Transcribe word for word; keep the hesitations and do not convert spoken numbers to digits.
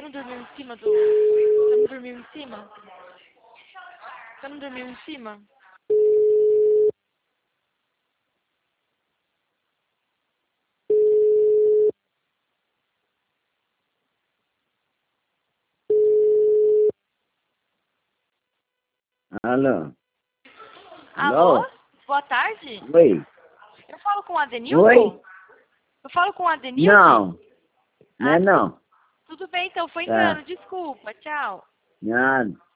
Você não dormiu em cima do... Você não dormiu em cima? Você não dormiu em cima? Alô? Alô? Alô? Boa tarde. Oi? Eu falo com o Adenilson? Oi? Eu falo com o Adenilson? Não. Não Ah, é não. tudo bem, então foi Tá. engano. Desculpa, tchau. Nada.